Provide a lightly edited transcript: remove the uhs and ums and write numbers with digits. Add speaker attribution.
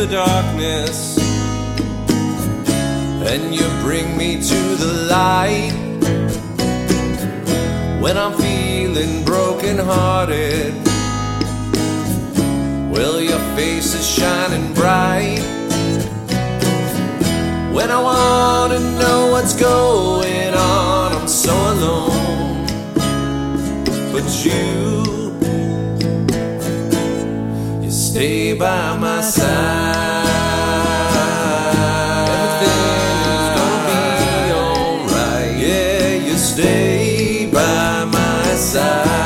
Speaker 1: the darkness, and you bring me to the light. When I'm feeling broken-hearted, well, your face is shining bright. When I want to know what's going on, I'm so alone. But you stay by my side. Everything is gonna be alright. Yeah, you stay by my side.